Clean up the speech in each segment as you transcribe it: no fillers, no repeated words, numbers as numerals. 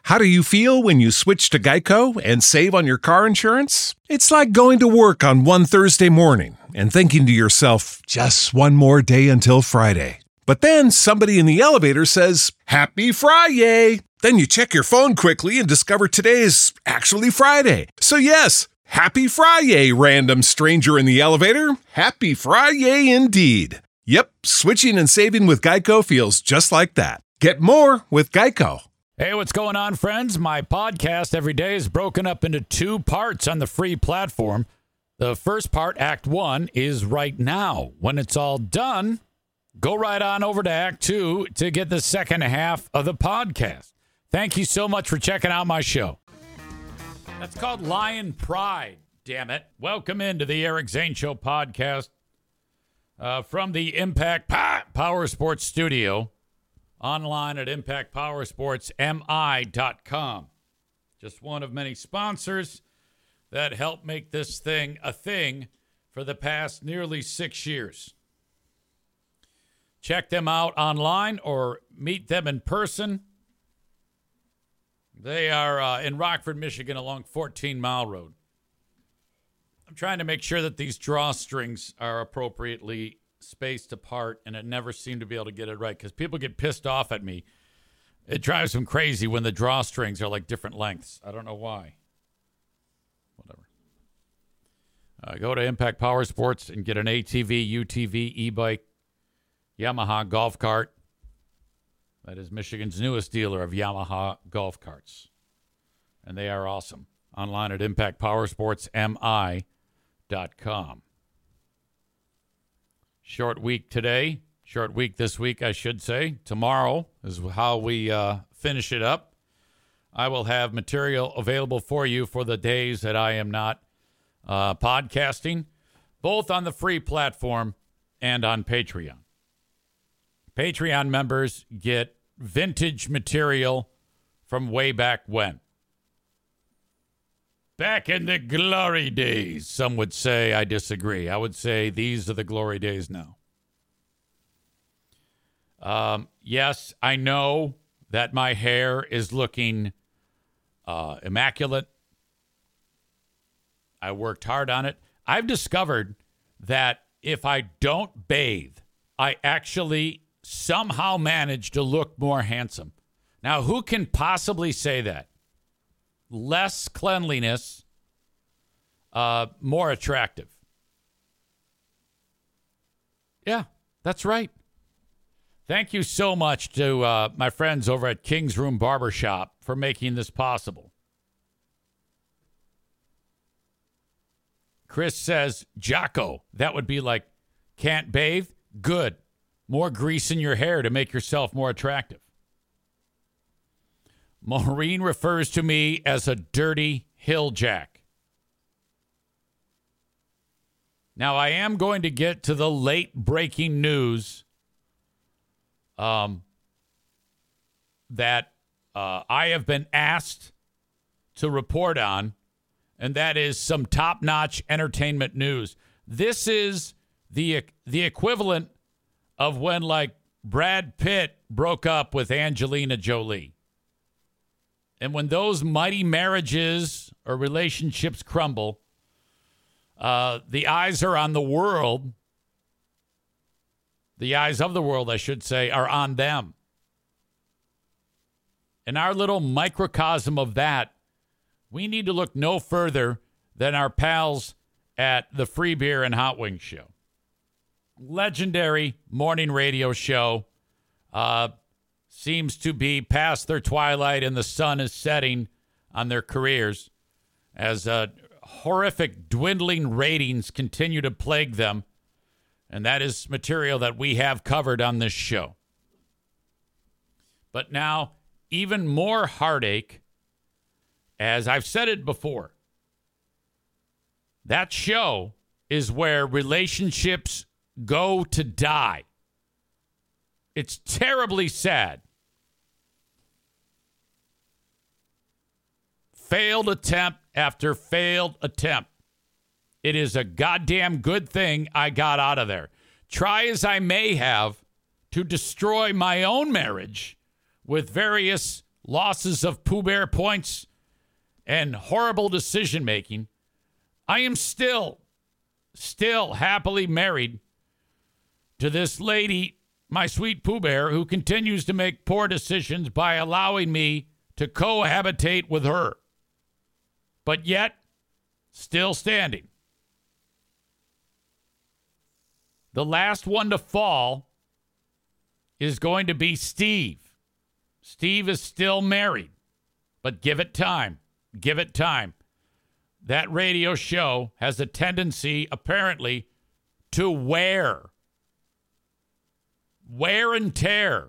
How do you feel when you switch to Geico and save on your car insurance? It's like going to work on one Thursday morning and thinking to yourself, just one more day until Friday. But then somebody in the elevator says, Happy Friday! Then you check your phone quickly and discover today is actually Friday. So yes, Happy Friday, random stranger in the elevator. Happy Friday indeed. Yep, switching and saving with Geico feels just like that. Get more with Geico. Hey, what's going on, friends? My podcast every day is broken up into two parts on the free platform. The first part, Act 1, is right now. When it's all done, go right on over to Act 2 to get the second half of the podcast. Thank you so much for checking out my show. That's called Lion Pride, damn it. Welcome into the Eric Zane Show podcast from the Impact Power Sports Studio. Online at impactpowersportsmi.com. Just one of many sponsors that help make this thing a thing for the past nearly 6 years. Check them out online or meet them in person. They are in Rockford, Michigan along 14 Mile Road. I'm trying to make sure that these drawstrings are appropriately spaced apart, and it never seemed to be able to get it right because people get pissed off at me. It drives them crazy when the drawstrings are like different lengths. I don't know why. Whatever. Go to Impact Power Sports and get an ATV, UTV, e-bike, Yamaha golf cart. That is Michigan's newest dealer of Yamaha golf carts. And they are awesome. Online at impactpowersportsmi.com. Short week today. Short week this week, I should say. Tomorrow is how we finish it up. I will have material available for you for the days that I am not podcasting, both on the free platform and on Patreon. Patreon members get vintage material from way back when. Back in the glory days, some would say. I disagree. I would say these are the glory days now. Yes, I know that my hair is looking immaculate. I worked hard on it. I've discovered that if I don't bathe, I actually somehow manage to look more handsome. Now, who can possibly say that? Less cleanliness, more attractive. Yeah, that's right. Thank you so much to my friends over at King's Room Barbershop for making this possible. Chris says, Jocko, that would be like, can't bathe? Good. More grease in your hair to make yourself more attractive. Maureen refers to me as a dirty hill jack. Now, I am going to get to the late breaking news that I have been asked to report on, and that is some top-notch entertainment news. This is the equivalent of when, like, Brad Pitt broke up with Angelina Jolie. And when those mighty marriages or relationships crumble, the eyes are on the world. The eyes of the world, I should say, are on them. In our little microcosm of that, we need to look no further than our pals at the Free Beer and Hot Wings Show. Legendary morning radio show. Seems to be past their twilight and the sun is setting on their careers as horrific dwindling ratings continue to plague them. And that is material that we have covered on this show. But now, even more heartache, as I've said it before, that show is where relationships go to die. It's terribly sad. Failed attempt after failed attempt. It is a goddamn good thing I got out of there. Try as I may have to destroy my own marriage with various losses of Pooh Bear points and horrible decision making, I am still happily married to this lady, my sweet Pooh Bear, who continues to make poor decisions by allowing me to cohabitate with her, but yet still standing. The last one to fall is going to be Steve. Steve is still married, but give it time. Give it time. That radio show has a tendency, apparently, to wear and tear.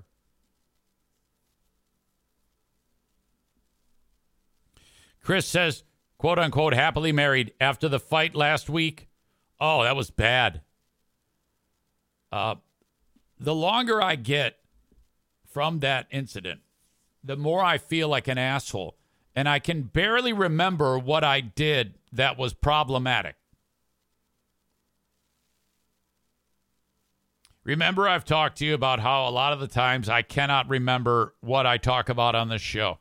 Chris says, quote unquote, happily married after the fight last week. Oh, that was bad. The longer I get from that incident, the more I feel like an asshole. And I can barely remember what I did that was problematic. Remember, I've talked to you about how a lot of the times I cannot remember what I talk about on this show.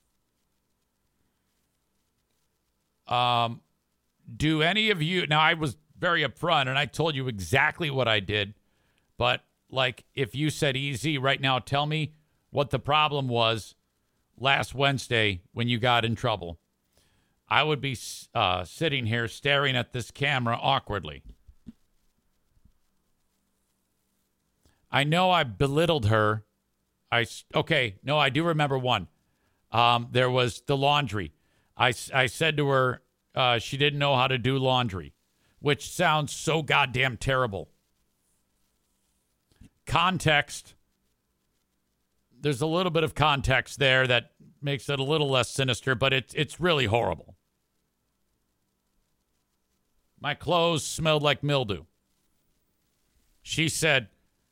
Do any of you... Now, I was very upfront, and I told you exactly what I did. But, like, if you said, easy, right now, tell me what the problem was last Wednesday when you got in trouble, I would be sitting here staring at this camera awkwardly. I know I belittled her. I do remember one. There was the laundry. I said to her she didn't know how to do laundry, which sounds so goddamn terrible. Context. There's a little bit of context there that makes it a little less sinister, but it's really horrible. My clothes smelled like mildew. She said,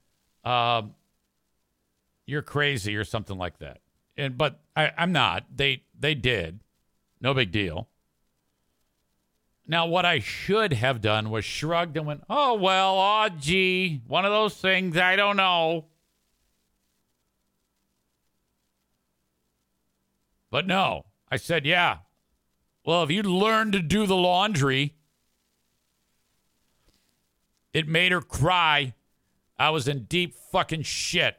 you're crazy or something like that. But I'm not. They did. No big deal. Now, what I should have done was shrugged and went, oh, well, oh, gee, one of those things, I don't know. But no, I said, yeah. Well, if you'd learned to do the laundry, it made her cry. I was in deep fucking shit.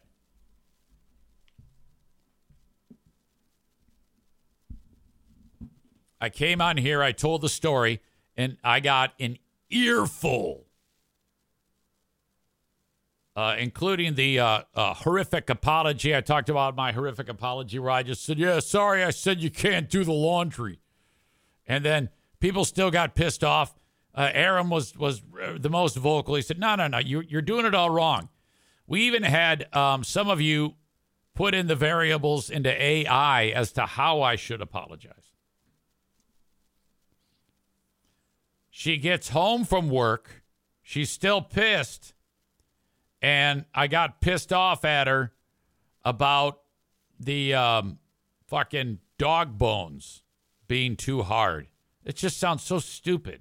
I came on here, I told the story, and I got an earful, including the horrific apology. I talked about my horrific apology where I just said, yeah, sorry, I said you can't do the laundry. And then people still got pissed off. Aaron was the most vocal. He said, no, you're doing it all wrong. We even had some of you put in the variables into AI as to how I should apologize. She gets home from work. She's still pissed. And I got pissed off at her about the fucking dog bones being too hard. It just sounds so stupid.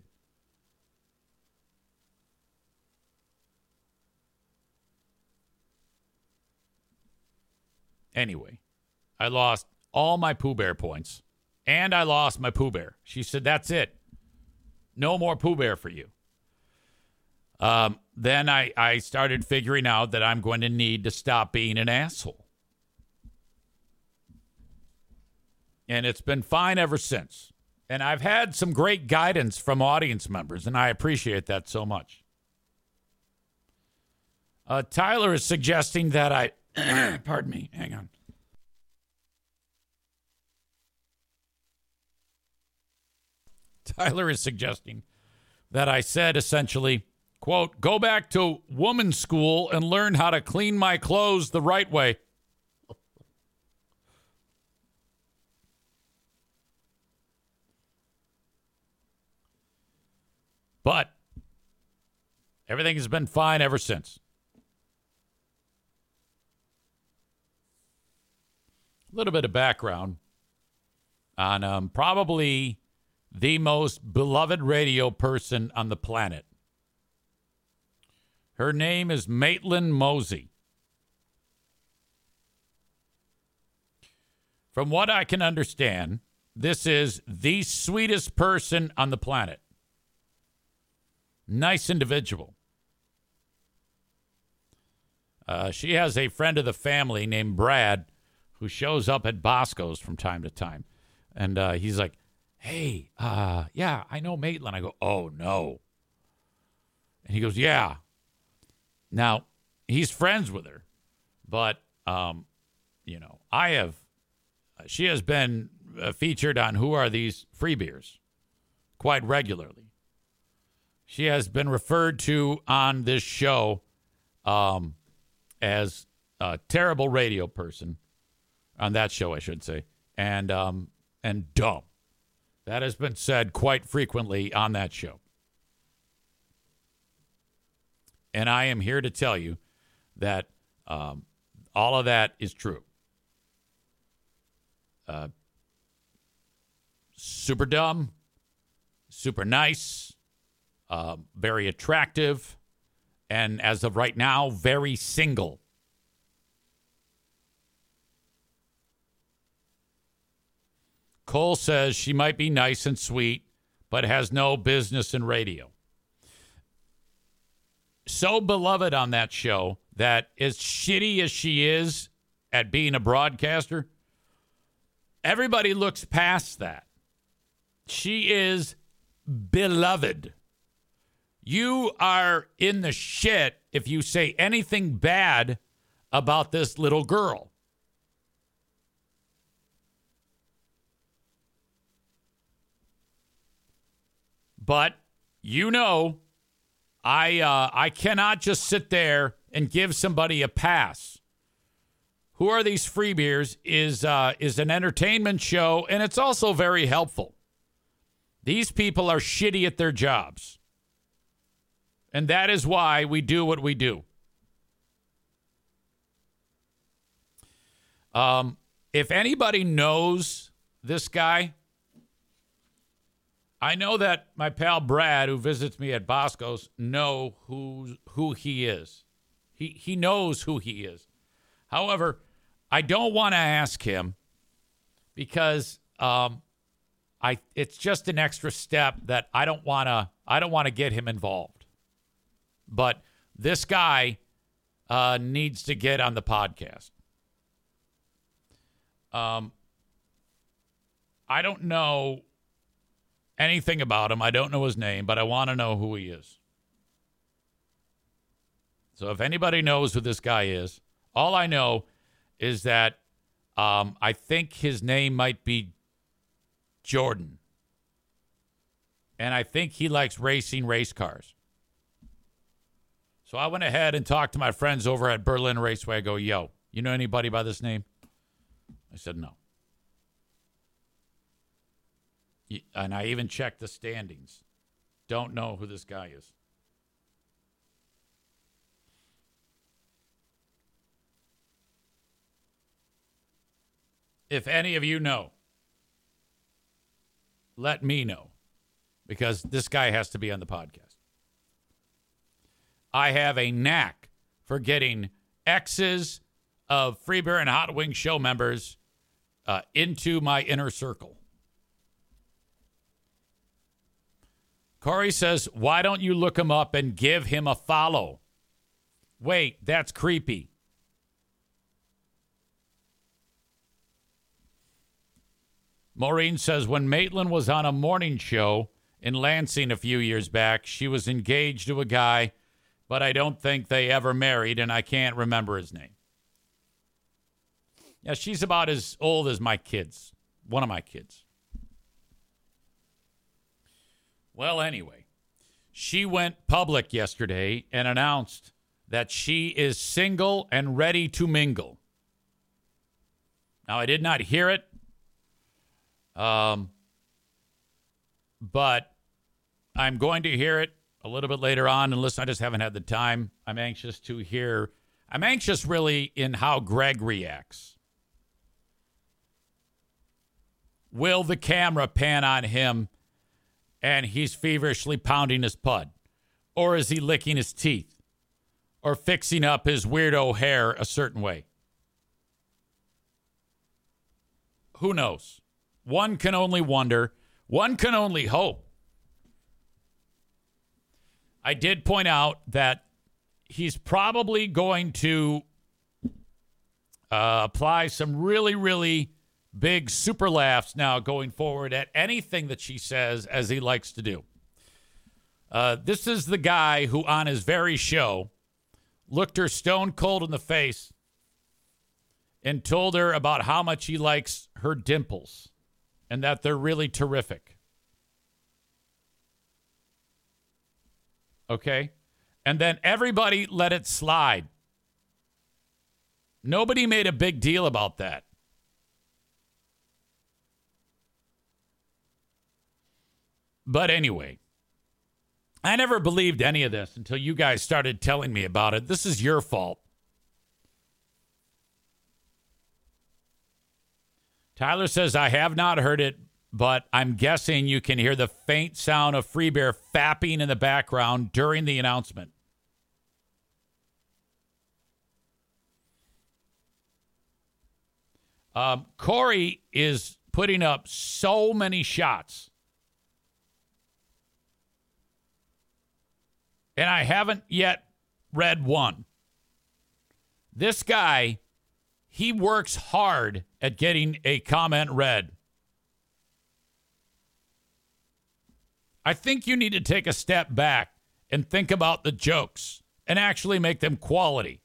Anyway, I lost all my Pooh Bear points. And I lost my Pooh Bear. She said, that's it. No more Pooh Bear for you. Then I started figuring out that I'm going to need to stop being an asshole. And it's been fine ever since. And I've had some great guidance from audience members, and I appreciate that so much. Tyler is suggesting that I... Pardon me. Hang on. Tyler is suggesting that I said essentially, quote, go back to woman's school and learn how to clean my clothes the right way. But everything has been fine ever since. A little bit of background on probably the most beloved radio person on the planet. Her name is Maitland Mosey. From what I can understand, this is the sweetest person on the planet. Nice individual. She has a friend of the family named Brad who shows up at Bosco's from time to time. And he's like, hey, yeah, I know Maitland. I go, oh, no. And he goes, yeah. Now, he's friends with her. But, she has been featured on Who Are These Free Beers quite regularly. She has been referred to on this show as a terrible radio person, on that show, I should say, and dumb. That has been said quite frequently on that show. And I am here to tell you that all of that is true. Super dumb, super nice, very attractive, and as of right now, very single. Cole says she might be nice and sweet, but has no business in radio. So beloved on that show that as shitty as she is at being a broadcaster, everybody looks past that. She is beloved. You are in the shit if you say anything bad about this little girl. But, I cannot just sit there and give somebody a pass. Who Are These Free Beers is an entertainment show, and it's also very helpful. These people are shitty at their jobs. And that is why we do what we do. If anybody knows this guy, I know that my pal Brad, who visits me at Bosco's, know who he is. He knows who he is. However, I don't want to ask him because it's just an extra step that I don't want to get him involved. But this guy needs to get on the podcast. I don't know anything about him. I don't know his name, but I want to know who he is. So if anybody knows who this guy is, all I know is that I think his name might be Jordan. And I think he likes racing race cars. So I went ahead and talked to my friends over at Berlin Raceway. I go, yo, you know anybody by this name? I said, no. And I even checked the standings. Don't know who this guy is. If any of you know, let me know. Because this guy has to be on the podcast. I have a knack for getting exes of Free Beer and Hot Wings show members into my inner circle. Corey says, why don't you look him up and give him a follow? Wait, that's creepy. Maureen says, when Maitland was on a morning show in Lansing a few years back, she was engaged to a guy, but I don't think they ever married, and I can't remember his name. Yeah, she's about as old as my kids. One of my kids. Well, anyway, she went public yesterday and announced that she is single and ready to mingle. Now, I did not hear it, but I'm going to hear it a little bit later on. And listen, I just haven't had the time. I'm anxious really in how Greg reacts. Will the camera pan on him and he's feverishly pounding his pud? Or is he licking his teeth? Or fixing up his weirdo hair a certain way? Who knows? One can only wonder. One can only hope. I did point out that he's probably going to apply some really, really big super laughs now going forward at anything that she says, as he likes to do. This is the guy who, on his very show, looked her stone cold in the face and told her about how much he likes her dimples and that they're really terrific. Okay? And then everybody let it slide. Nobody made a big deal about that. But anyway, I never believed any of this until you guys started telling me about it. This is your fault. Tyler says, I have not heard it, but I'm guessing you can hear the faint sound of Free Bear fapping in the background during the announcement. Corey is putting up so many shots. And I haven't yet read one. This guy, he works hard at getting a comment read. I think you need to take a step back and think about the jokes and actually make them quality.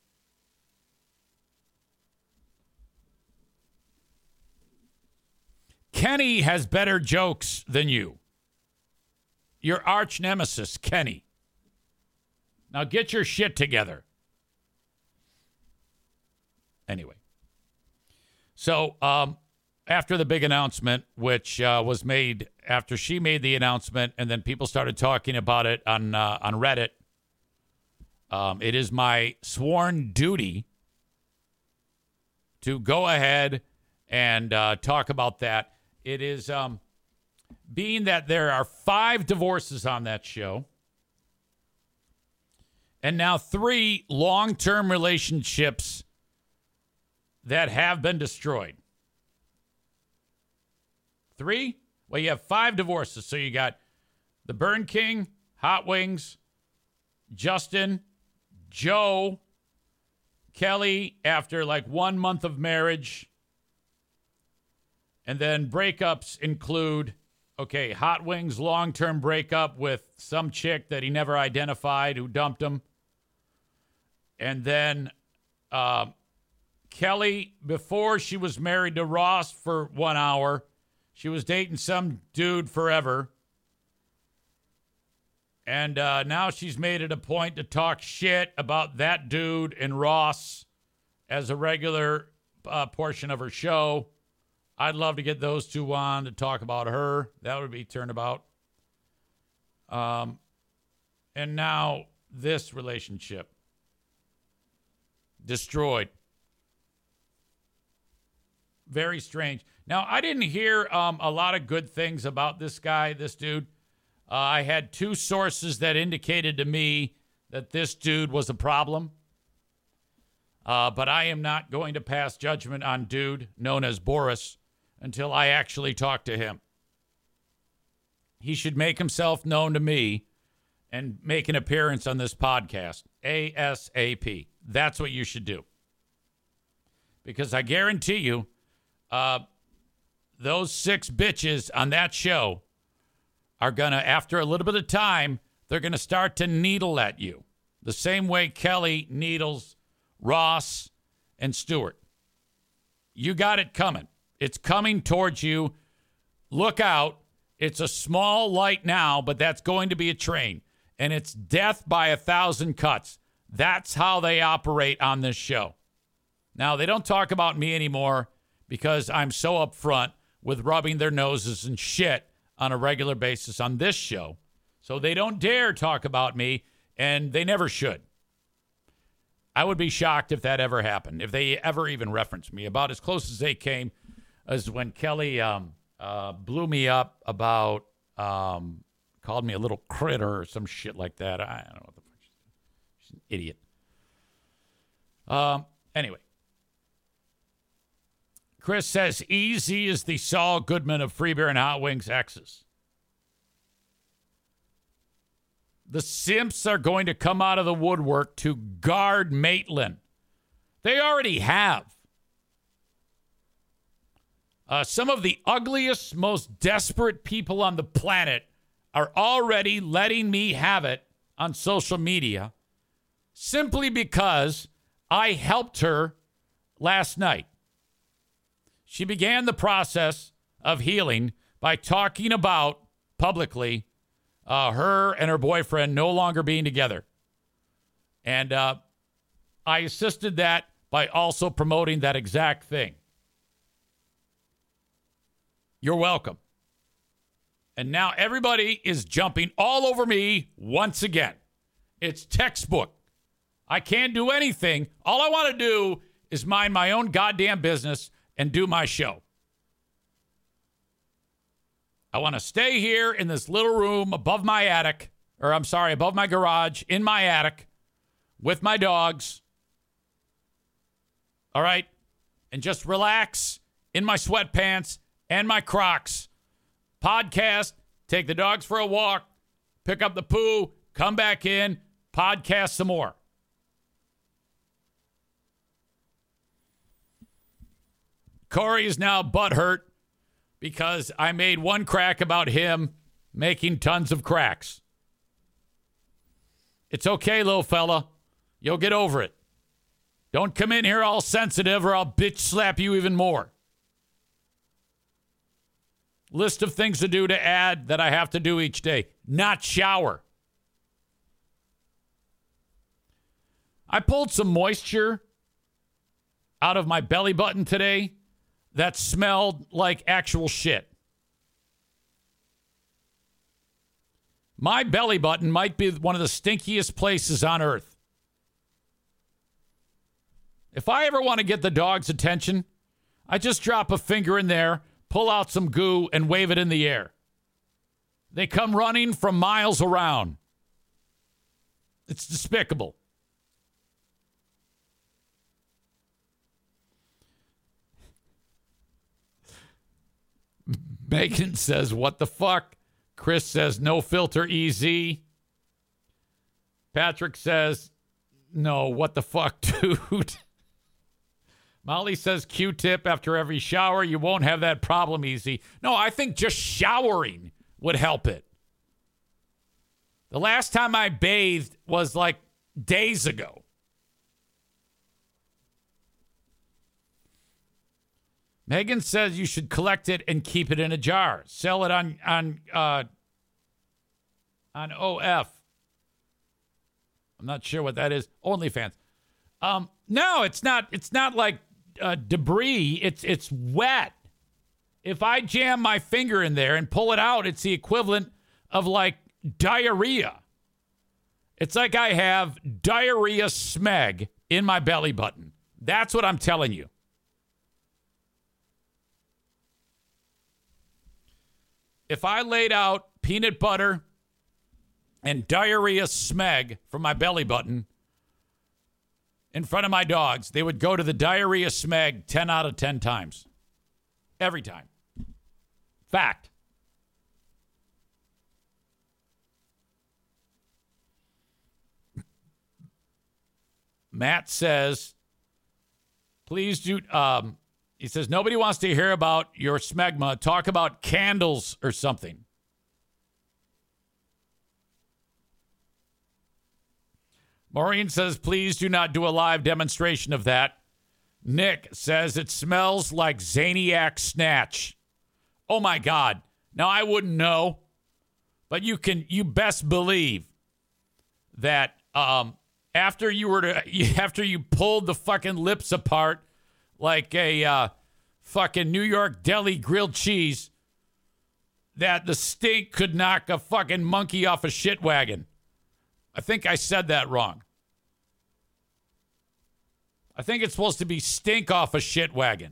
Kenny has better jokes than you. Your arch nemesis, Kenny. Now get your shit together. Anyway. So after the big announcement, which was made after she made the announcement, and then people started talking about it on Reddit, it is my sworn duty to go ahead and talk about that. It is being that there are 5 divorces on that show, and now 3 long-term relationships that have been destroyed. 3? Well, you have 5 divorces. So you got the Burn King, Hot Wings, Justin, Joe, Kelly after like 1 month of marriage. And then breakups include, okay, Hot Wings long-term breakup with some chick that he never identified who dumped him. And then Kelly, before she was married to Ross for 1 hour, she was dating some dude forever. And now she's made it a point to talk shit about that dude and Ross as a regular portion of her show. I'd love to get those two on to talk about her. That would be turnabout. And now this relationship. Destroyed. Very strange. Now, I didn't hear a lot of good things about this guy, this dude. I had 2 sources that indicated to me that this dude was a problem. But I am not going to pass judgment on dude known as Boris until I actually talk to him. He should make himself known to me and make an appearance on this podcast. ASAP. That's what you should do. Because I guarantee you, those 6 bitches on that show are going to, after a little bit of time, they're going to start to needle at you. The same way Kelly needles Ross and Stewart. You got it coming. It's coming towards you. Look out. It's a small light now, but that's going to be a train. And it's death by 1,000 cuts. That's how they operate on this show. Now, they don't talk about me anymore because I'm so upfront with rubbing their noses and shit on a regular basis on this show. So they don't dare talk about me, and they never should. I would be shocked if that ever happened, if they ever even referenced me. About as close as they came as when Kelly blew me up about, called me a little critter or some shit like that. I don't know what the fuck she's doing. She's an idiot. Anyway. Chris says, Easy is the Saul Goodman of Free Beer and Hot Wings X's. The simps are going to come out of the woodwork to guard Maitland. They already have. Some of the ugliest, most desperate people on the planet are already letting me have it on social media simply because I helped her last night. She began the process of healing by talking about publicly her and her boyfriend no longer being together. And I assisted that by also promoting that exact thing. You're welcome. And now everybody is jumping all over me once again. It's textbook. I can't do anything. All I want to do is mind my own goddamn business and do my show. I want to stay here in this little room above my attic, above my garage, in my attic, with my dogs. All right? And just relax in my sweatpants and my Crocs. Podcast, take the dogs for a walk, pick up the poo, come back in, podcast some more. Corey is now butthurt because I made one crack about him making tons of cracks. It's okay, little fella. You'll get over it. Don't come in here all sensitive or I'll bitch slap you even more. List of things to do to add that I have to do each day. Not shower. I pulled some moisture out of my belly button today that smelled like actual shit. My belly button might be one of the stinkiest places on earth. If I ever want to get the dog's attention, I just drop a finger in there, pull out some goo, and wave it in the air. They come running from miles around. It's despicable. Megan says, what the fuck? Chris says, no filter easy. Patrick says, no, what the fuck, dude? Molly says, Q-tip after every shower. You won't have that problem easy. No, I think just showering would help it. The last time I bathed was like days ago. Megan says you should collect it and keep it in a jar. Sell it on OF. I'm not sure what that is. OnlyFans. No, it's not. It's not like debris. It's wet. If I jam my finger in there and pull it out, it's the equivalent of like diarrhea. It's like I have diarrhea smeg in my belly button. That's what I'm telling you. If I laid out peanut butter and diarrhea smeg from my belly button in front of my dogs, they would go to the diarrhea smeg 10 out of 10 times. Every time. Fact. Matt says, please do... He says, nobody wants to hear about your smegma. Talk about candles or something. Maureen says, please do not do a live demonstration of that. Nick says, it smells like Zaniac Snatch. Oh, my God. Now, I wouldn't know, but you best believe that after you pulled the fucking lips apart, like a fucking New York deli grilled cheese, that the stink could knock a fucking monkey off a shit wagon. I think I said that wrong. I think it's supposed to be stink off a shit wagon.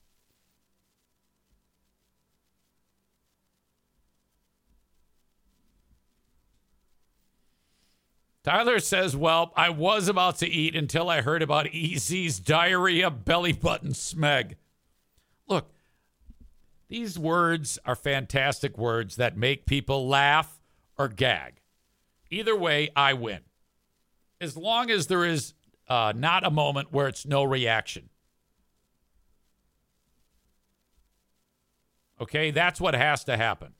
Tyler says, well, I was about to eat until I heard about Easy's diarrhea belly button smeg. These words are fantastic words that make people laugh or gag. Either way, I win. As long as there is not a moment where it's no reaction. Okay, that's what has to happen.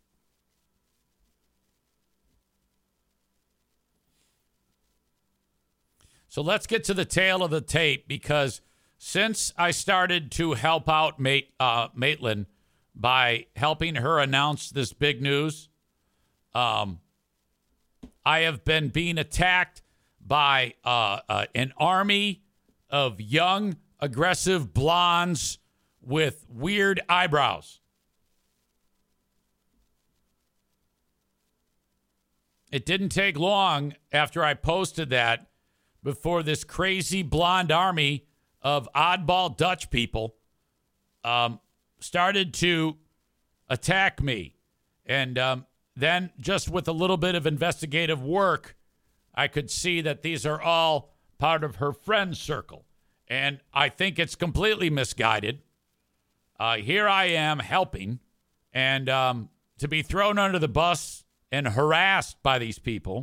So let's get to the tail of the tape, because since I started to help out Maitland by helping her announce this big news, I have been being attacked by an army of young, aggressive blondes with weird eyebrows. It didn't take long after I posted that before this crazy blonde army of oddball Dutch people started to attack me. And then just with a little bit of investigative work, I could see that these are all part of her friend circle. And I think it's completely misguided. Here I am helping, and to be thrown under the bus and harassed by these people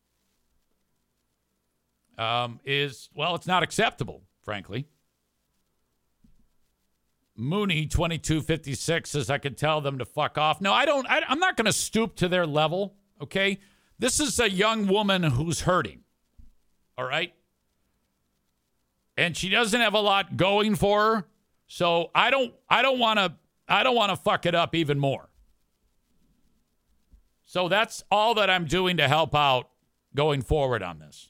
it's not acceptable, frankly. Mooney 2256 says I could tell them to fuck off. No, I don't. I'm not going to stoop to their level. Okay, this is a young woman who's hurting. All right, and she doesn't have a lot going for her, so I don't want to fuck it up even more. So that's all that I'm doing to help out going forward on this.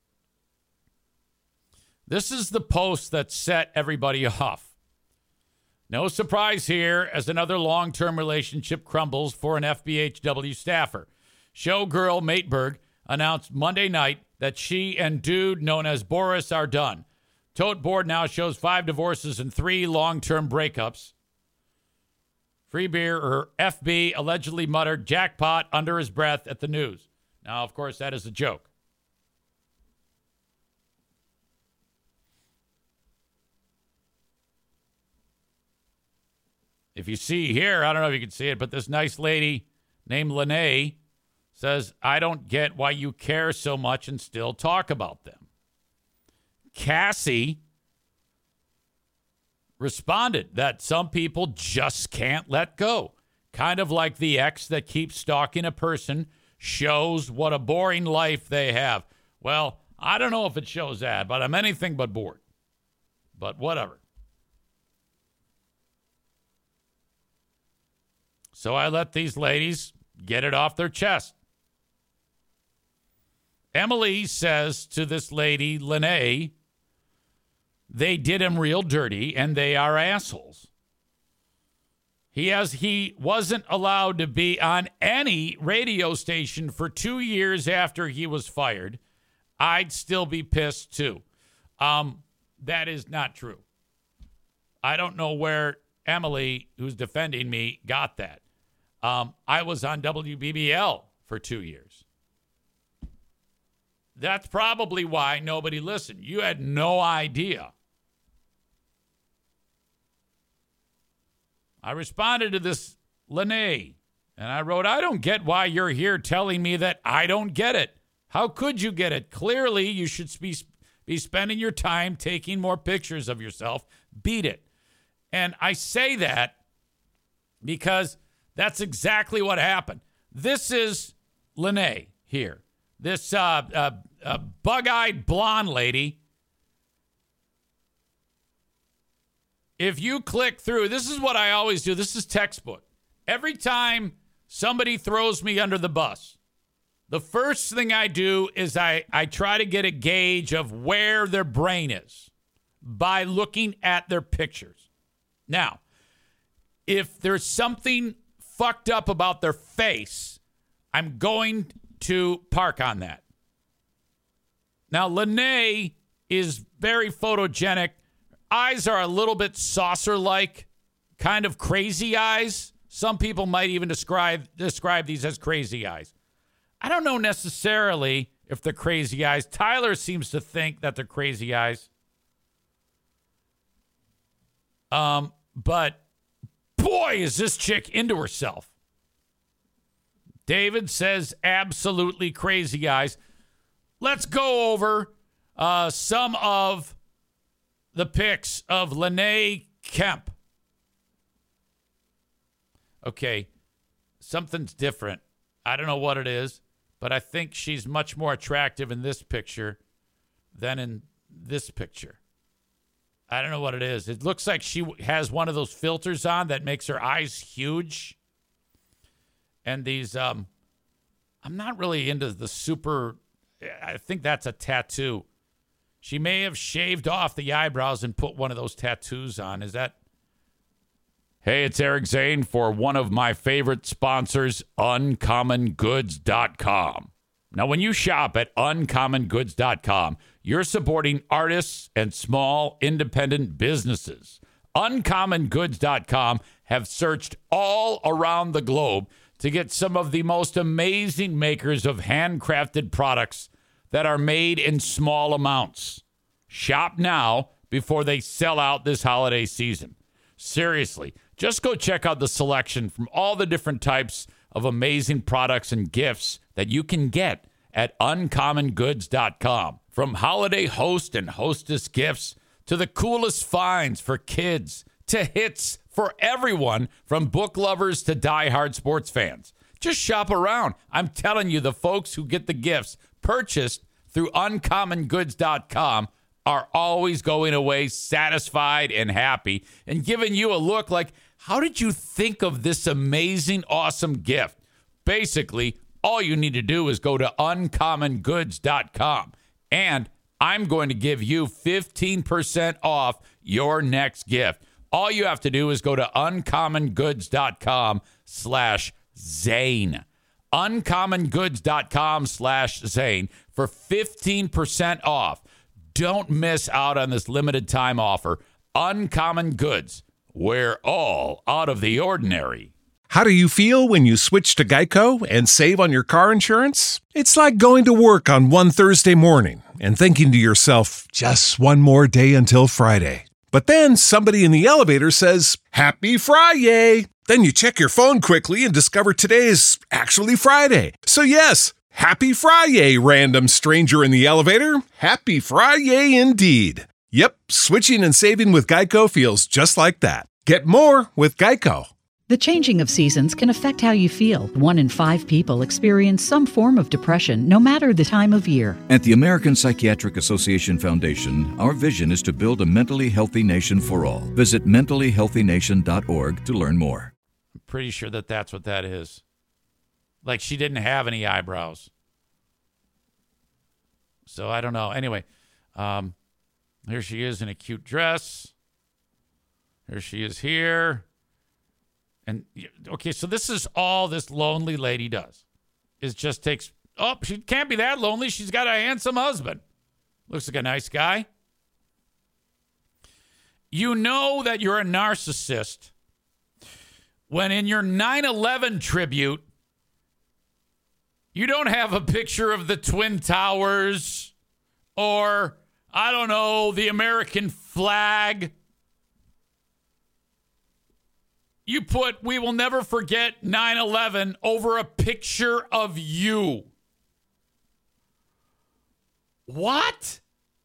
This is the post that set everybody off. No surprise here as another long-term relationship crumbles for an FBHW staffer. Showgirl Maitberg announced Monday night that she and dude known as Boris are done. Tote Board now shows 5 divorces and 3 long-term breakups. Free Beer, or FB, allegedly muttered jackpot under his breath at the news. Now, of course, that is a joke. If you see here, I don't know if you can see it, but this nice lady named Lene says, I don't get why you care so much and still talk about them. Cassie responded that some people just can't let go. Kind of like the ex that keeps stalking a person shows what a boring life they have. Well, I don't know if it shows that, but I'm anything but bored. But whatever. So I let these ladies get it off their chest. Emily says to this lady, Lene, they did him real dirty and they are assholes. He wasn't allowed to be on any radio station for 2 years after he was fired. I'd still be pissed too. That is not true. I don't know where Emily, who's defending me, got that. I was on WBBL for 2 years. That's probably why nobody listened. You had no idea. I responded to this Lene, and I wrote, I don't get why you're here telling me that I don't get it. How could you get it? Clearly, you should be spending your time taking more pictures of yourself. Beat it. And I say that because that's exactly what happened. This is Lene here. This bug-eyed blonde lady. If you click through, this is what I always do. This is textbook. Every time somebody throws me under the bus, the first thing I do is I try to get a gauge of where their brain is by looking at their pictures. Now, if there's something fucked up about their face, I'm going to park on that. Now, Lene is very photogenic. Eyes are a little bit saucer-like, kind of crazy eyes. Some people might even describe these as crazy eyes. I don't know necessarily if they're crazy eyes. Tyler seems to think that they're crazy eyes. But boy, is this chick into herself. David says absolutely crazy, guys. Let's go over some of the pics of Lene Kemp. Okay, something's different. I don't know what it is, but I think she's much more attractive in this picture than in this picture. I don't know what it is. It looks like she has one of those filters on that makes her eyes huge. And these, I'm not really into the super, I think that's a tattoo. She may have shaved off the eyebrows and put one of those tattoos on. Is that? Hey, it's Eric Zane for one of my favorite sponsors, UncommonGoods.com. Now, when you shop at UncommonGoods.com, you're supporting artists and small independent businesses. UncommonGoods.com have searched all around the globe to get some of the most amazing makers of handcrafted products that are made in small amounts. Shop now before they sell out this holiday season. Seriously, just go check out the selection from all the different types of amazing products and gifts that you can get at UncommonGoods.com. From holiday host and hostess gifts to the coolest finds for kids to hits for everyone from book lovers to diehard sports fans. Just shop around. I'm telling you, the folks who get the gifts purchased through UncommonGoods.com are always going away satisfied and happy and giving you a look like, how did you think of this amazing, awesome gift? Basically, all you need to do is go to UncommonGoods.com, and I'm going to give you 15% off your next gift. All you have to do is go to UncommonGoods.com/Zane. UncommonGoods.com/Zane for 15% off. Don't miss out on this limited time offer. Uncommon Goods, where all out of the ordinary. How do you feel when you switch to Geico and save on your car insurance? It's like going to work on one Thursday morning and thinking to yourself, just one more day until Friday. But then somebody in the elevator says, Happy Friday! Then you check your phone quickly and discover today is actually Friday. So yes, Happy Friday, random stranger in the elevator. Happy Friday indeed. Yep, switching and saving with Geico feels just like that. Get more with Geico. The changing of seasons can affect how you feel. 1 in 5 people experience some form of depression, no matter the time of year. At the American Psychiatric Association Foundation, our vision is to build a mentally healthy nation for all. Visit mentallyhealthynation.org to learn more. I'm pretty sure that that's what that is. Like she didn't have any eyebrows. So I don't know. Anyway, here she is in a cute dress. Here she is here. And, okay, so this is all this lonely lady does. Is just takes, she can't be that lonely. She's got a handsome husband. Looks like a nice guy. You know that you're a narcissist when in your 9/11 tribute, you don't have a picture of the Twin Towers or, I don't know, the American flag. You put, we will never forget 9/11 over a picture of you. What?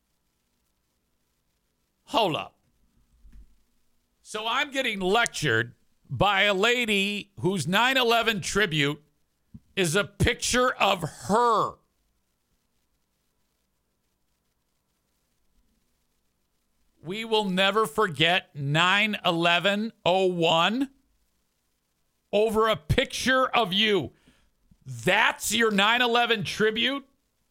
Hold up. So I'm getting lectured by a lady whose 9/11 tribute is a picture of her. We will never forget 9/11/01 over a picture of you. That's your 9/11 tribute?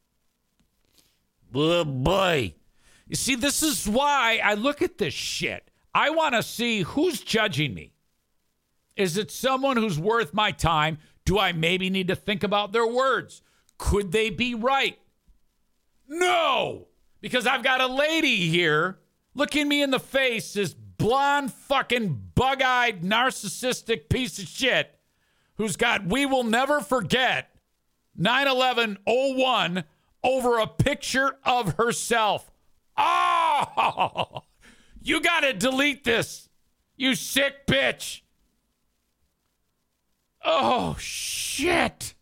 Oh, boy. You see, this is why I look at this shit. I want to see who's judging me. Is it someone who's worth my time? Do I maybe need to think about their words? Could they be right? No, because I've got a lady here looking me in the face, this blonde, fucking bug-eyed, narcissistic piece of shit who's got, we will never forget 9/11/01 over a picture of herself. Oh, you got to delete this, you sick bitch. Oh, shit.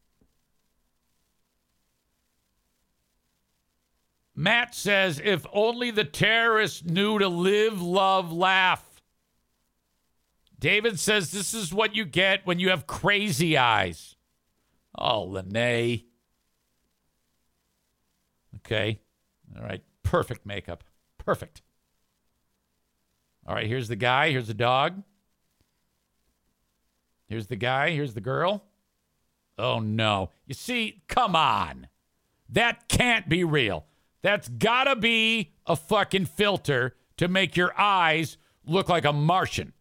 Matt says, if only the terrorists knew to live, love, laugh. David says, this is what you get when you have crazy eyes. Oh, Lene. Okay. All right. Perfect makeup. Perfect. All right. Here's the guy. Here's the dog. Here's the guy. Here's the girl. Oh, no. You see, come on. That can't be real. That's got to be a fucking filter to make your eyes look like a Martian.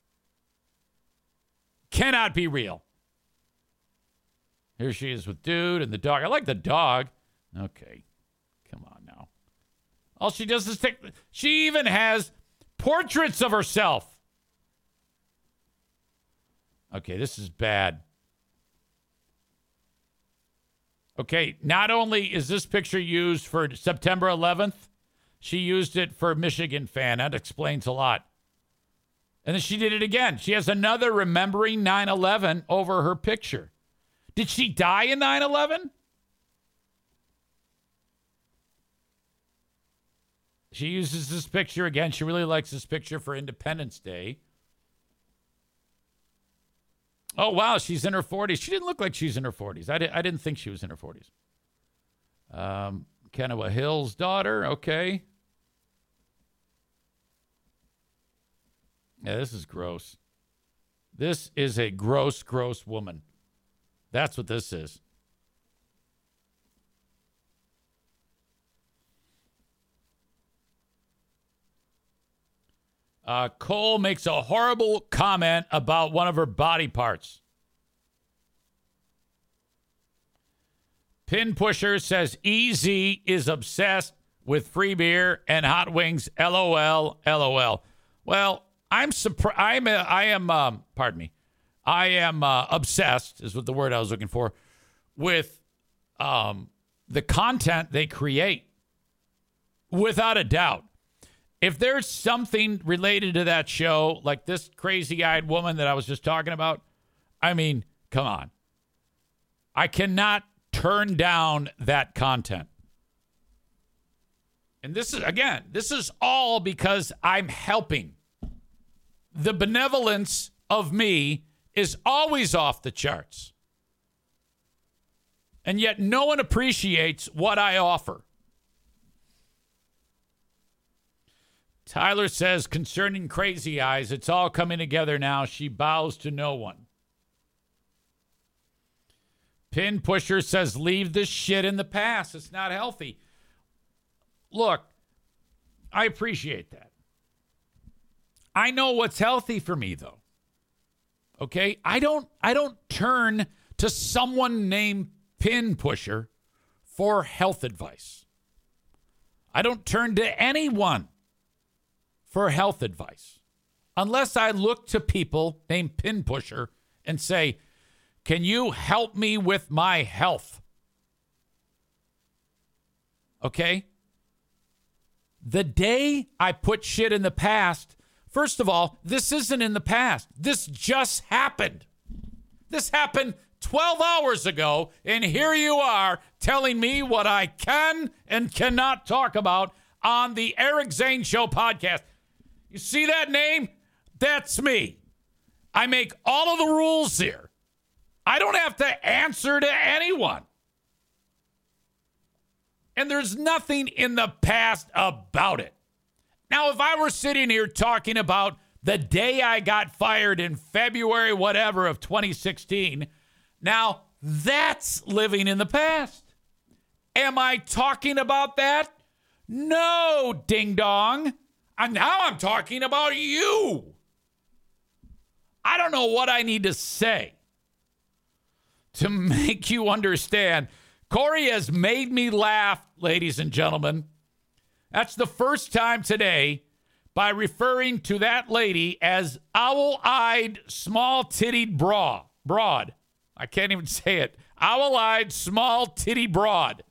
Cannot be real. Here she is with dude and the dog. I like the dog. Okay. Come on now. All she does is take... She even has portraits of herself. Okay, this is bad. Okay, not only is this picture used for September 11th, she used it for Michigan fan. That explains a lot. And then she did it again. She has another remembering 9/11 over her picture. Did she die in 9/11? She uses this picture again. She really likes this picture for Independence Day. Oh, wow, she's in her 40s. She didn't look like she's in her 40s. I didn't think she was in her 40s. Kennewa Hill's daughter, okay. Yeah, this is gross. This is a gross, gross woman. That's what this is. Cole makes a horrible comment about one of her body parts. Pin Pusher says EZ is obsessed with free beer and hot wings. LOL, LOL. Well, I'm surprised. I am obsessed, is what the word I was looking for, with the content they create. Without a doubt. If there's something related to that show, like this crazy-eyed woman that I was just talking about, I mean, come on. I cannot turn down that content. And this is all because I'm helping. The benevolence of me is always off the charts. And yet no one appreciates what I offer. Tyler says, concerning Crazy Eyes, it's all coming together now. She bows to no one. Pin Pusher says, leave this shit in the past. It's not healthy. Look, I appreciate that. I know what's healthy for me, though. Okay? I don't turn to someone named Pin Pusher for health advice. I don't turn to anyone for health advice, unless I look to people named Pin Pusher and say, can you help me with my health? Okay? The day I put shit in the past, first of all, this isn't in the past. This just happened. This happened 12 hours ago, and here you are telling me what I can and cannot talk about on the Eric Zane Show podcast. You see that name? That's me. I make all of the rules here. I don't have to answer to anyone. And there's nothing in the past about it. Now, if I were sitting here talking about the day I got fired in February, whatever, of 2016, now that's living in the past. Am I talking about that? No, ding dong. Now I'm talking about you. I don't know what I need to say to make you understand. Corey has made me laugh, ladies and gentlemen. That's the first time today by referring to that lady as owl-eyed, small-tittied broad. I can't even say it. Owl-eyed, small-titty broad.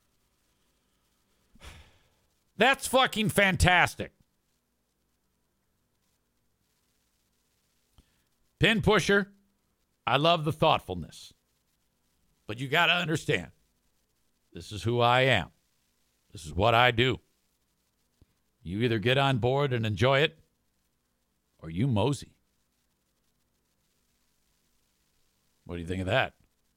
That's fucking fantastic. Pin Pusher, I love the thoughtfulness. But you got to understand, this is who I am. This is what I do. You either get on board and enjoy it, or you mosey. What do you think of that?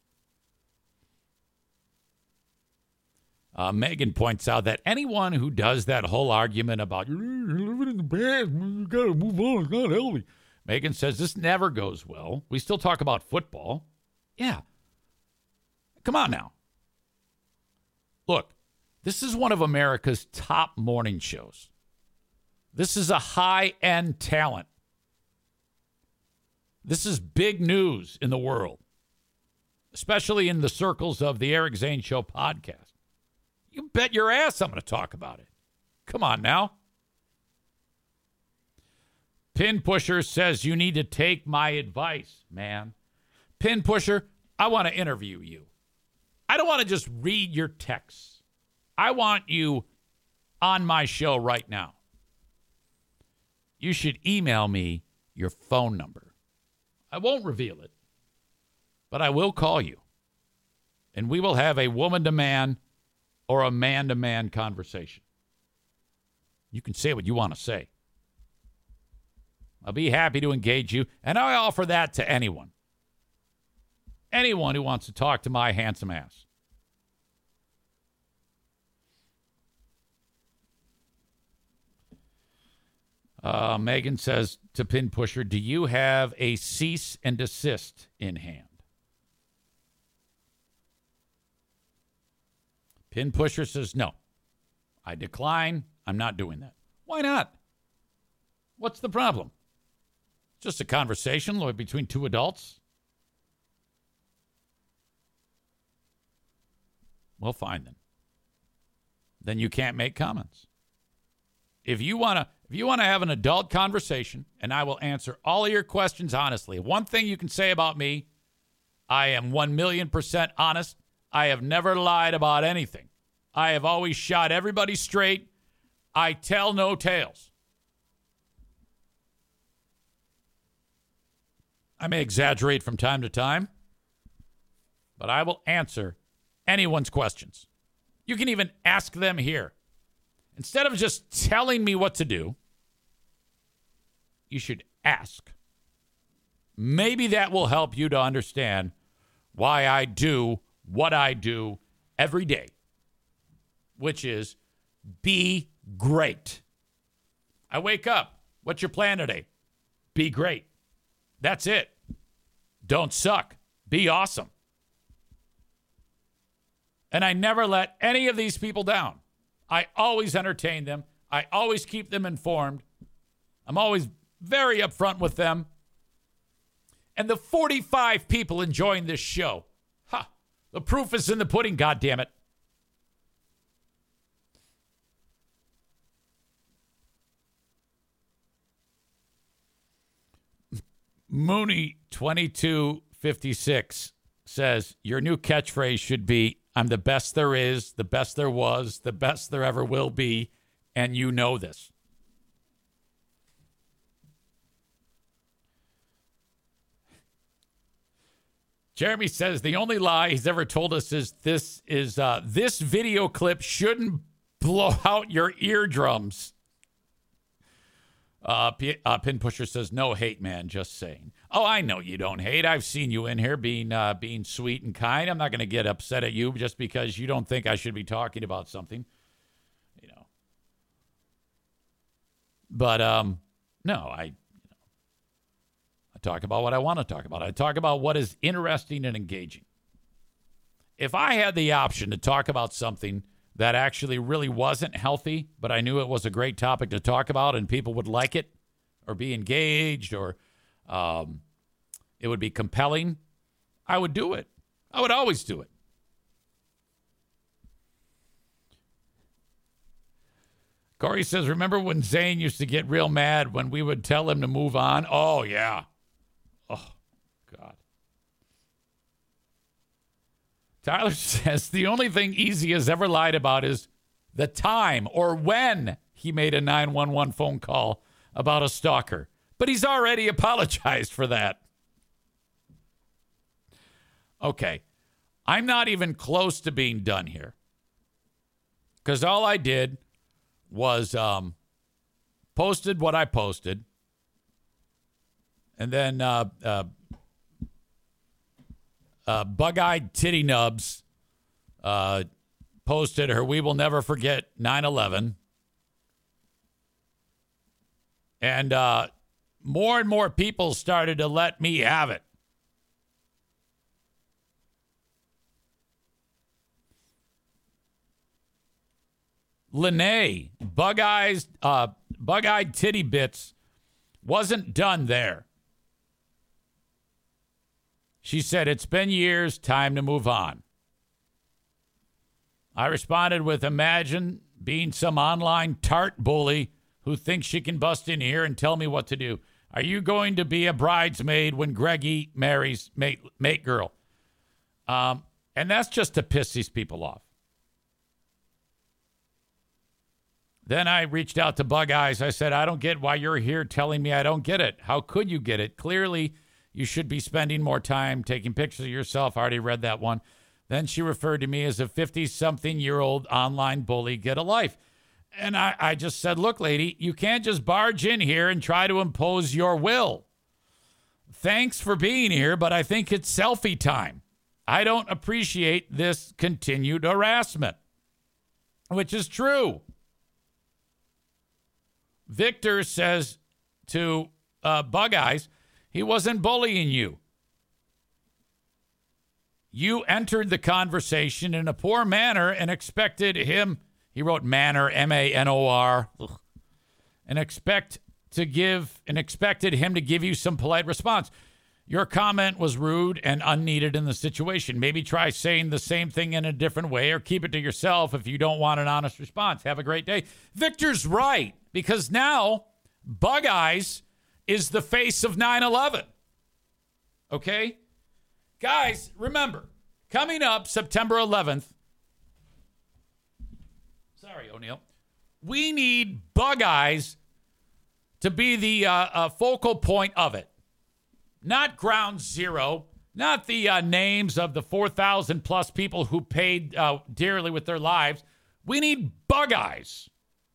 Megan points out that anyone who does that whole argument about you're living in the past, you got to move on, it's not healthy. Megan says this never goes well. We still talk about football. Yeah. Come on now. Look, this is one of America's top morning shows. This is a high-end talent. This is big news in the world, especially in the circles of the Eric Zane Show podcast. You bet your ass I'm going to talk about it. Come on now. Pin Pusher says you need to take my advice, man. Pin Pusher, I want to interview you. I don't want to just read your texts. I want you on my show right now. You should email me your phone number. I won't reveal it, but I will call you. And we will have a woman-to-man or a man-to-man conversation. You can say what you want to say. I'll be happy to engage you, and I offer that to anyone. Anyone who wants to talk to my handsome ass. Megan says to Pin Pusher, do you have a cease and desist in hand? Pin Pusher says, no. I decline. I'm not doing that. Why not? What's the problem? Just a conversation between two adults. Well, fine then. Then you can't make comments. If you want to have an adult conversation, and I will answer all of your questions honestly. One thing you can say about me, I am 1,000,000% honest. I have never lied about anything. I have always shot everybody straight. I tell no tales. I may exaggerate from time to time, but I will answer anyone's questions. You can even ask them here. Instead of just telling me what to do, you should ask. Maybe that will help you to understand why I do what I do every day, which is be great. I wake up. What's your plan today? Be great. That's it. Don't suck. Be awesome. And I never let any of these people down. I always entertain them. I always keep them informed. I'm always very upfront with them. And the 45 people enjoying this show, the proof is in the pudding, goddammit. Mooney 2256 says your new catchphrase should be, I'm the best there is, the best there was, the best there ever will be, and you know this. Jeremy says the only lie he's ever told us is this video clip shouldn't blow out your eardrums. Pin Pusher says, no hate, man, just saying. Oh, I know you don't hate. I've seen you in here being sweet and kind. I'm not going to get upset at you just because you don't think I should be talking about something, you know. But, no, I talk about what I want to talk about. I talk about what is interesting and engaging. If I had the option to talk about something that actually really wasn't healthy, but I knew it was a great topic to talk about and people would like it or be engaged or it would be compelling, I would do it. I would always do it. Corey says, remember when Zane used to get real mad when we would tell him to move on? Oh, yeah. Oh, God. Tyler says the only thing Easy has ever lied about is the time or when he made a 911 phone call about a stalker. But he's already apologized for that. Okay. I'm not even close to being done here. Because all I did was posted what I posted. And then Bug-Eyed Titty Nubs posted her "We Will Never Forget 9/11." And more and more people started to let me have it. Lene, Bug-Eyed Titty Bits wasn't done there. She said, "It's been years, time to move on." I responded with, "Imagine being some online tart bully who thinks she can bust in here and tell me what to do. Are you going to be a bridesmaid when Greggy marries mate girl?" And that's just to piss these people off. Then I reached out to Bug Eyes. I said, "I don't get why you're here telling me I don't get it. How could you get it? Clearly, you should be spending more time taking pictures of yourself." I already read that one. Then she referred to me as a 50-something-year-old online bully. Get a life. And I just said, "Look, lady, you can't just barge in here and try to impose your will. Thanks for being here, but I think it's selfie time. I don't appreciate this continued harassment," which is true. Victor says to Bug Eyes, he wasn't bullying you. You entered the conversation in a poor manner and expected him, he wrote manner, M-A-N-O-R, and expected him to give you some polite response. Your comment was rude and unneeded in the situation. Maybe try saying the same thing in a different way or keep it to yourself if you don't want an honest response. Have a great day. Victor's right, because now Bug Eyes is the face of 9/11. Okay? Guys, remember, coming up September 11th, sorry, O'Neill, we need Bug Eyes to be the focal point of it. Not ground zero, not the names of the 4,000 plus people who paid dearly with their lives. We need Bug Eyes.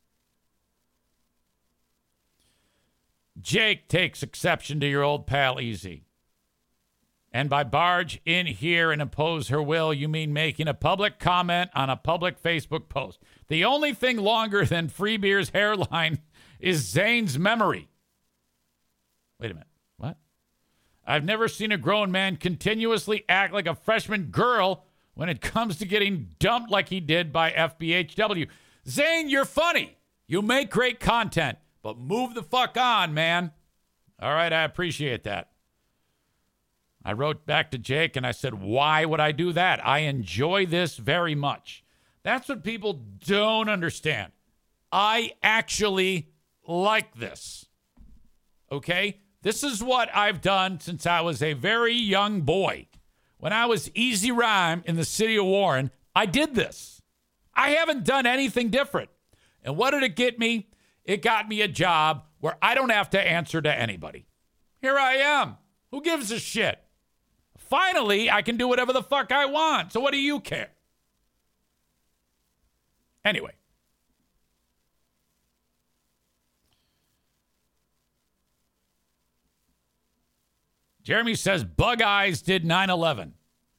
Jake takes exception to your old pal Easy. And by barge in here and impose her will, you mean making a public comment on a public Facebook post. The only thing longer than Free Beer's hairline is Zane's memory. Wait a minute. What? I've never seen a grown man continuously act like a freshman girl when it comes to getting dumped like he did by FBHW. Zane, you're funny. You make great content, but move the fuck on, man. All right, I appreciate that. I wrote back to Jake and I said, why would I do that? I enjoy this very much. That's what people don't understand. I actually like this. Okay? This is what I've done since I was a very young boy. When I was Easy Rhyme in the city of Warren, I did this. I haven't done anything different. And what did it get me? It got me a job where I don't have to answer to anybody. Here I am. Who gives a shit? Finally, I can do whatever the fuck I want. So what do you care? Anyway. Jeremy says Bug Eyes did 9/11.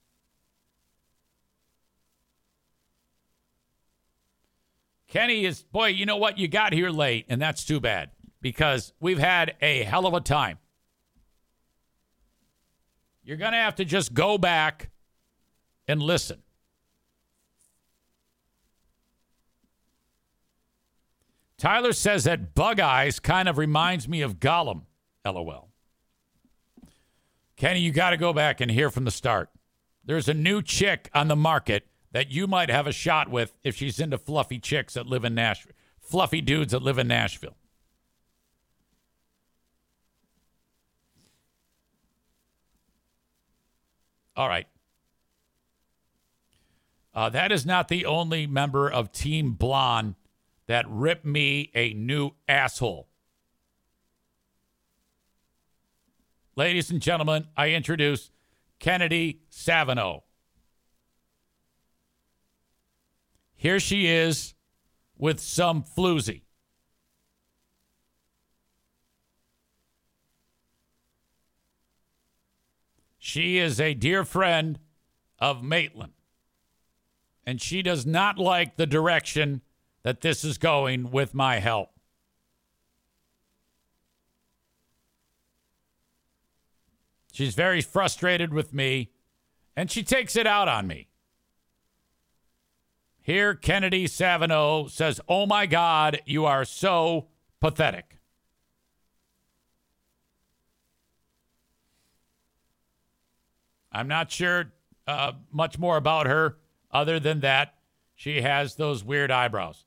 Kenny is, boy, you know what? You got here late, and that's too bad because we've had a hell of a time. You're going to have to just go back and listen. Tyler says that Bug Eyes kind of reminds me of Gollum. LOL. Kenny, you got to go back and hear from the start. There's a new chick on the market that you might have a shot with if she's into fluffy chicks that live in Nashville. Fluffy dudes that live in Nashville. All right. That is not the only member of Team Blonde that ripped me a new asshole. Ladies and gentlemen, I introduce Kennedy Savino. Here she is with some floozy. She is a dear friend of Maitland, and she does not like the direction that this is going with my help. She's very frustrated with me, and she takes it out on me. Here, Kennedy Savino says, "Oh my God, you are so pathetic." I'm not sure much more about her other than that she has those weird eyebrows.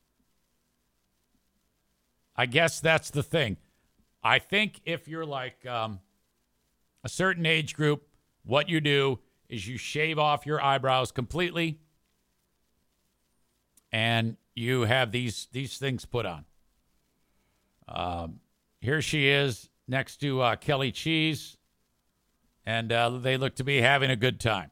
I guess that's the thing. I think if you're like a certain age group, what you do is you shave off your eyebrows completely and you have these things put on. Here she is next to Kelly Cheese, and they look to be having a good time.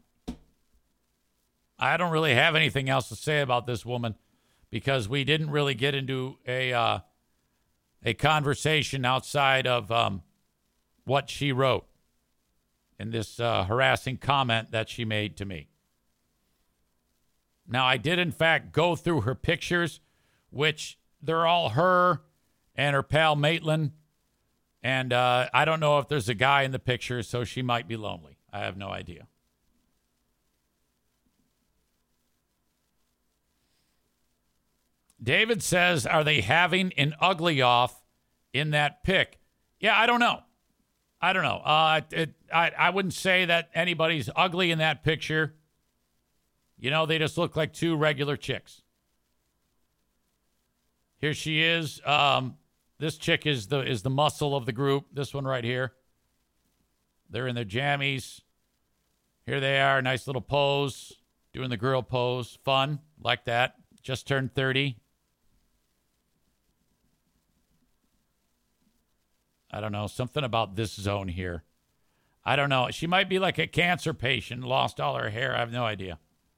I don't really have anything else to say about this woman because we didn't really get into a conversation outside of what she wrote in this harassing comment that she made to me. Now, I did, in fact, go through her pictures, which they're all her and her pal Maitland. And I don't know if there's a guy in the picture, so she might be lonely. I have no idea. David says, are they having an ugly off in that pic? Yeah, I don't know. I wouldn't say that anybody's ugly in that picture. You know, they just look like two regular chicks. Here she is. This chick is the muscle of the group. This one right here. They're in their jammies. Here they are. Nice little pose. Doing the girl pose. Fun. Like that. Just turned 30. I don't know. Something about this zone here. I don't know. She might be like a cancer patient. Lost all her hair. I have no idea.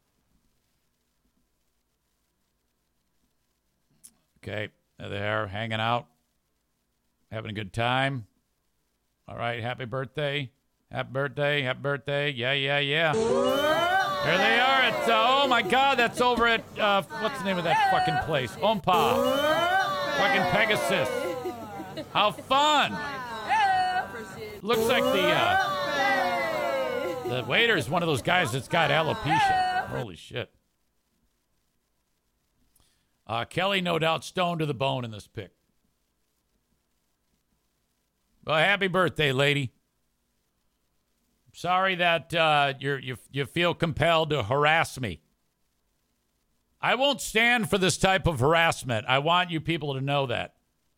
Okay. There they are. Hanging out. Having a good time. All right. Happy birthday. Happy birthday. Happy birthday. Yeah. There they are. It's, oh, my God. That's over at, what's the name of that fucking place? Ompa. Fucking Pegasus. How fun. Looks like the waiter is one of those guys that's got alopecia. Holy shit. Kelly, no doubt, stoned to the bone in this pic. Well, happy birthday, lady. Sorry that you feel compelled to harass me. I won't stand for this type of harassment. I want you people to know that.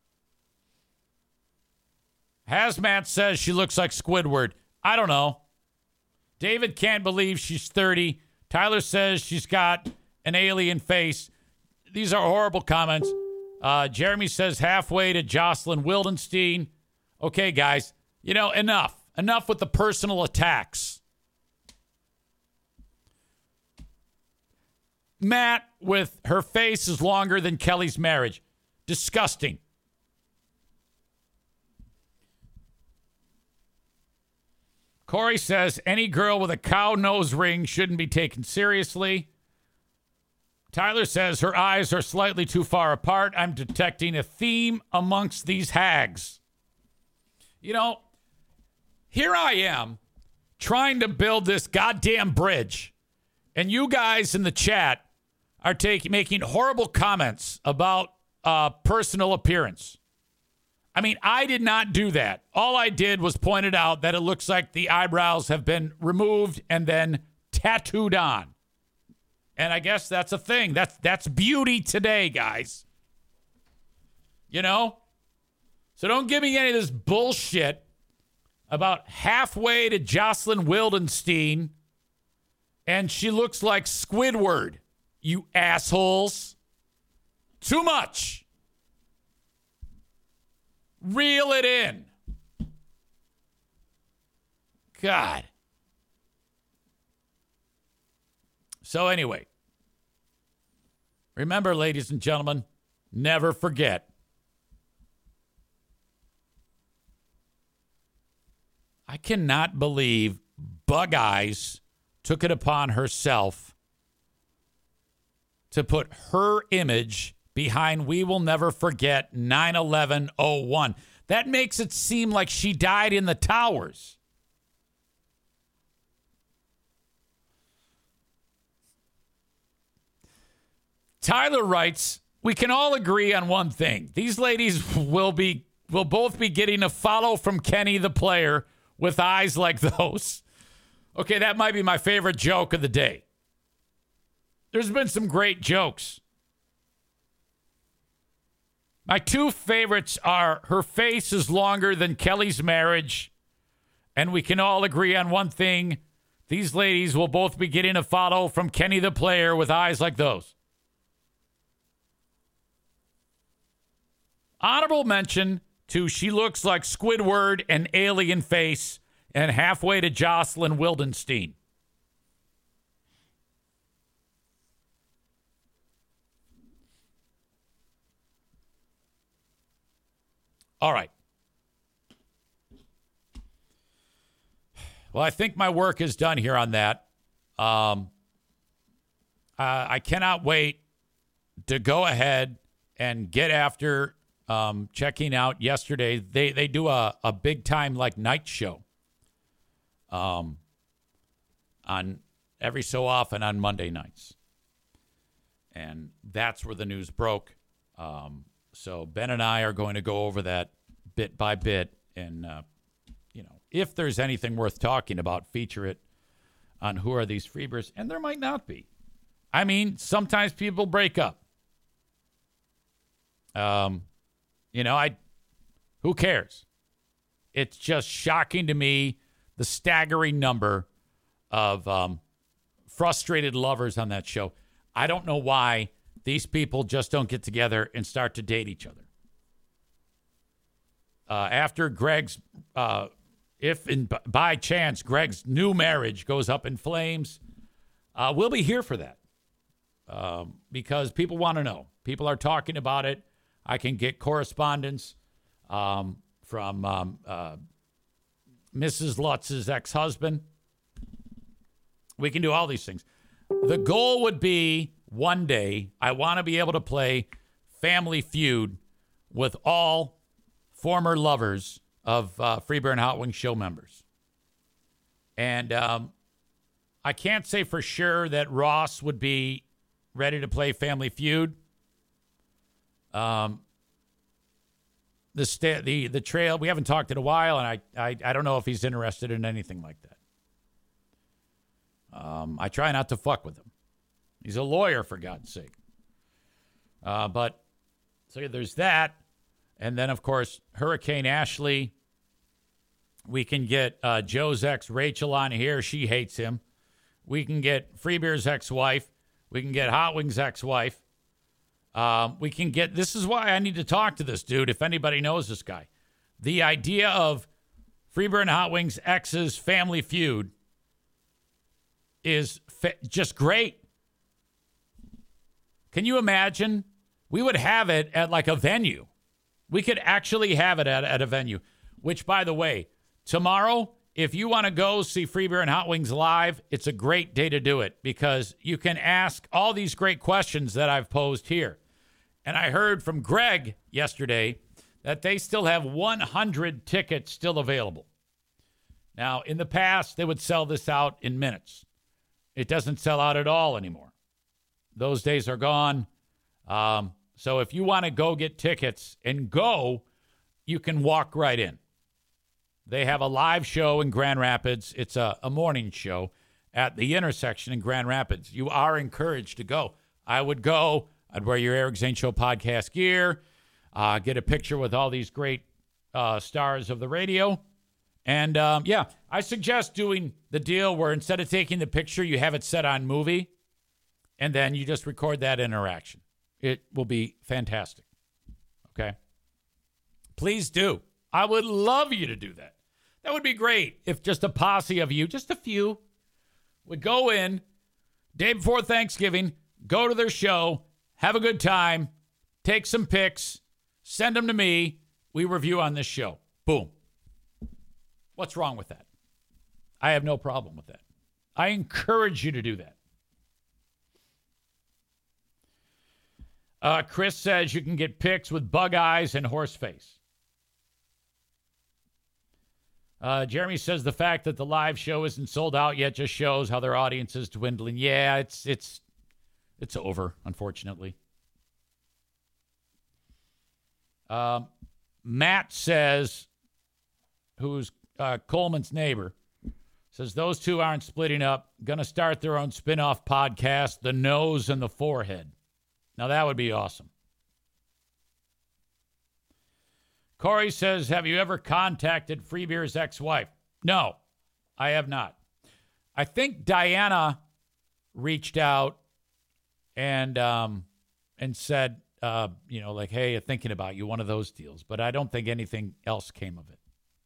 Hazmat says she looks like Squidward. I don't know. David can't believe she's 30. Tyler says she's got an alien face. These are horrible comments. Jeremy says halfway to Jocelyn Wildenstein. Okay, guys. You know, enough. Enough with the personal attacks. Matt with her face is longer than Kelly's marriage. Disgusting. Corey says any girl with a cow nose ring shouldn't be taken seriously. Tyler says her eyes are slightly too far apart. I'm detecting a theme amongst these hags. You know, here I am trying to build this goddamn bridge, and you guys in the chat are making horrible comments about personal appearance. I mean, I did not do that. All I did was pointed out that it looks like the eyebrows have been removed and then tattooed on. And I guess that's a thing. That's beauty today, guys. You know? So don't give me any of this bullshit about halfway to Jocelyn Wildenstein and she looks like Squidward, you assholes. Too much. Reel it in. God. So anyway, remember, ladies and gentlemen, never forget. I cannot believe Bug Eyes took it upon herself to put her image behind We Will Never Forget 9/11/01. That makes it seem like she died in the towers. Tyler writes, we can all agree on one thing. These ladies will both be getting a follow from Kenny the player with eyes like those. Okay, that might be my favorite joke of the day. There's been some great jokes. My two favorites are her face is longer than Kelly's marriage, and we can all agree on one thing. These ladies will both be getting a follow from Kenny the player with eyes like those. Honorable mention to she looks like Squidward and Alien Face and halfway to Jocelyn Wildenstein. All right. Well, I think my work is done here on that. I cannot wait to go ahead and get after checking out yesterday. They do a big time like night show on every so often on Monday nights. And that's where the news broke. So Ben and I are going to go over that bit by bit. And, if there's anything worth talking about, feature it on Who Are These Freebirds? And there might not be. I mean, sometimes people break up. Who cares? It's just shocking to me, the staggering number of frustrated lovers on that show. I don't know why these people just don't get together and start to date each other. After Greg's, by chance Greg's new marriage goes up in flames, we'll be here for that because people want to know. People are talking about it. I can get correspondence from Mrs. Lutz's ex-husband. We can do all these things. The goal would be one day I want to be able to play Family Feud with all former lovers of Freebird and Hot Wings show members. And I can't say for sure that Ross would be ready to play Family Feud. The trail, we haven't talked in a while, and I don't know if he's interested in anything like that. I try not to fuck with him. He's a lawyer, for God's sake. But so there's that. And then, of course, Hurricane Ashley. We can get Joe's ex, Rachel, on here. She hates him. We can get Freebeer's ex-wife. We can get Hot Wings' ex-wife. We can get, this is why I need to talk to this dude, if anybody knows this guy. The idea of Freebird and Hot Wings' ex's Family Feud is just great. Can you imagine? We would have it at like a venue. We could actually have it at a venue, which, by the way, tomorrow, if you want to go see Freebird and Hot Wings live, it's a great day to do it because you can ask all these great questions that I've posed here. And I heard from Greg yesterday that they still have 100 tickets still available. Now, in the past, they would sell this out in minutes. It doesn't sell out at all anymore. Those days are gone. So if you want to go get tickets and go, you can walk right in. They have a live show in Grand Rapids. It's a morning show at the intersection in Grand Rapids. You are encouraged to go. I would go. I'd wear your Eric Zane Show podcast gear, get a picture with all these great stars of the radio. And, I suggest doing the deal where instead of taking the picture, you have it set on movie, and then you just record that interaction. It will be fantastic. Okay? Please do. I would love you to do that. That would be great if just a posse of you, just a few, would go in, Day before Thanksgiving, go to their show, have a good time, take some pics, send them to me. We review on this show. Boom. What's wrong with that? I have no problem with that. I encourage you to do that. Chris says you can get pics with bug eyes and horse face. Jeremy says the fact that the live show isn't sold out yet just shows how their audience is dwindling. Yeah, it's over, unfortunately. Matt says, who's Coleman's neighbor, says those two aren't splitting up. Going to start their own spin-off podcast, The Nose and the Forehead. Now, that would be awesome. Corey says, have you ever contacted Freebeer's ex-wife? No, I have not. I think Diana reached out and said, like, hey, I'm thinking about you, one of those deals. But I don't think anything else came of it.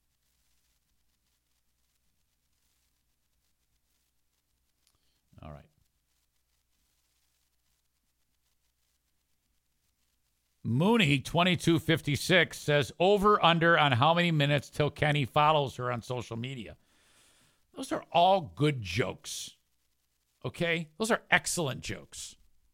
All right. Mooney 2256 says over under on how many minutes till Kenny follows her on social media. Those are all good jokes. Okay? Those are excellent jokes.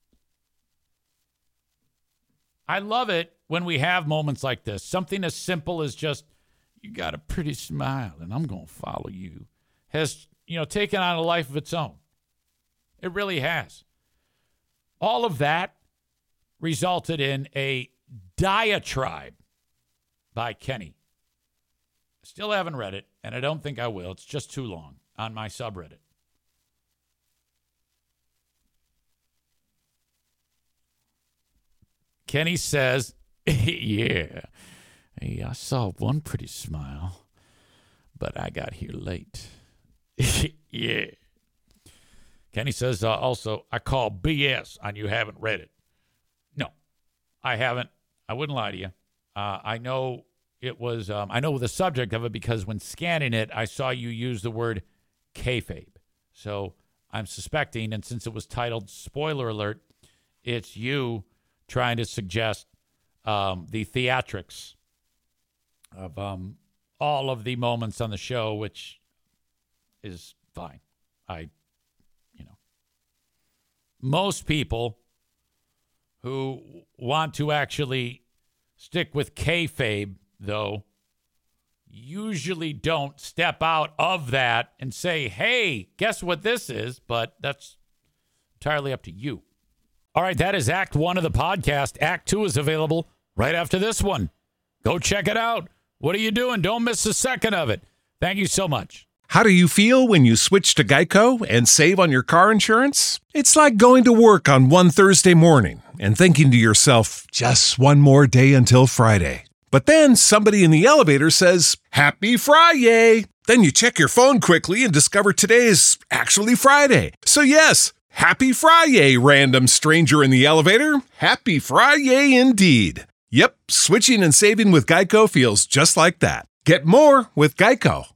I love it when we have moments like this. Something as simple as just, you got a pretty smile and I'm going to follow you, has, taken on a life of its own. It really has. All of that resulted in a diatribe by Kenny. I still haven't read it, and I don't think I will. It's just too long on my subreddit. Kenny says, yeah, hey, I saw one pretty smile, but I got here late. Yeah. Kenny says also, I call BS on you haven't read it. No, I haven't. I wouldn't lie to you. I know it was, I know the subject of it because when scanning it, I saw you use the word kayfabe. So I'm suspecting, and since it was titled Spoiler Alert, it's you trying to suggest the theatrics of all of the moments on the show, which is fine. Most people who want to actually stick with kayfabe, though, usually don't step out of that and say, hey, guess what this is? But that's entirely up to you. All right, that is Act 1 of the podcast. Act 2 is available right after this one. Go check it out. What are you doing? Don't miss a second of it. Thank you so much. How do you feel when you switch to Geico and save on your car insurance? It's like going to work on one Thursday morning and thinking to yourself, just one more day until Friday. But then somebody in the elevator says, Happy Friday! Then you check your phone quickly and discover today is actually Friday. So yes, Happy Friday, random stranger in the elevator. Happy Friday indeed. Yep, switching and saving with Geico feels just like that. Get more with Geico.